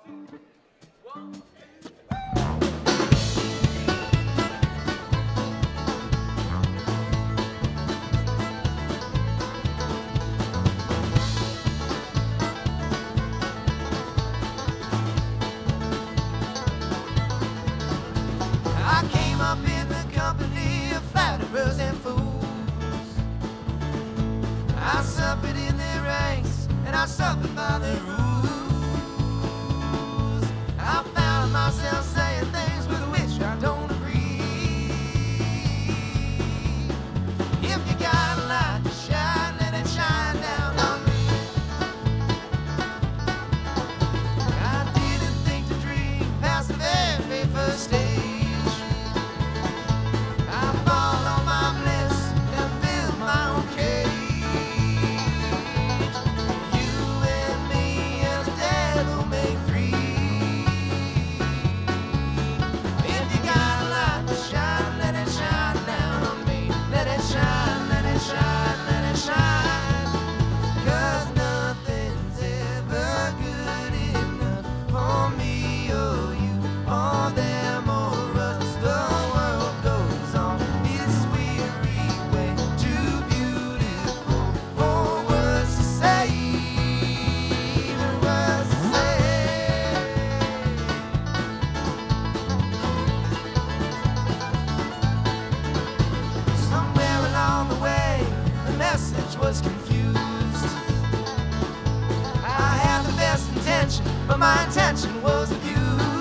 I came up in the company of flatterers and fools. I suffered in their ranks, and I suffered by their rules. I found myself saying things with which I don't agree. If you got a light to shine, let it shine down on me. I didn't think to dream past the very first stage. Was confused. I had the best intention, but my intention was abused.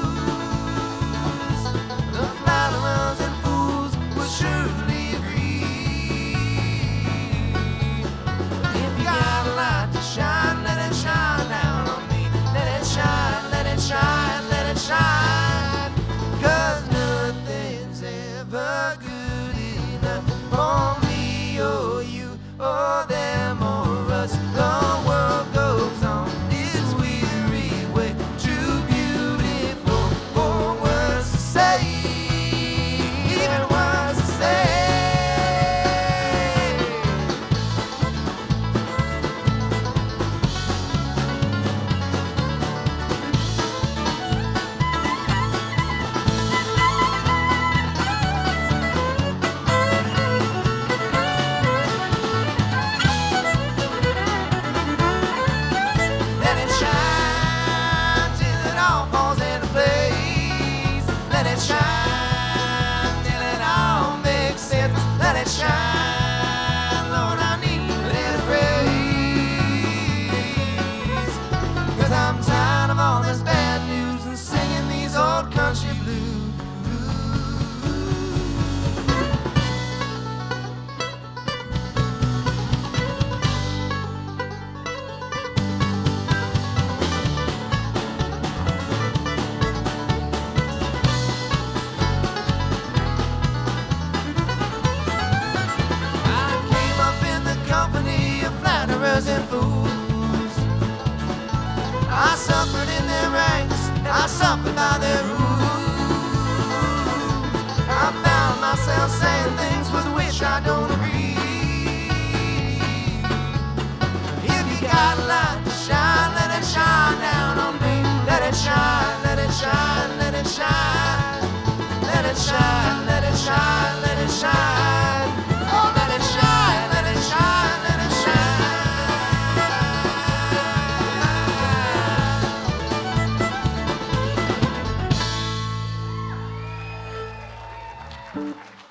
The flatterers and fools will surely agree. If you got a light to shine, let it shine down on me. Let it shine, let it shine, let it shine. 'Cause nothing's ever good enough for me or you or them or us. The world goes on its weary way, too beautiful for words to say, even words to say. Shine till it all makes sense. Let it shine, Lord, I need a little praise. 'Cause I'm tired of all this bad news and singing these old country blues. And fools, I suffered in their ranks, I suffered by their rules. I found myself saying things with which I don't agree. If you got a light to shine, let it shine down on me. Let it shine, let it shine, let it shine. Let it shine, let it shine, let it shine. Oh, let it shine, let it shine, let it shine.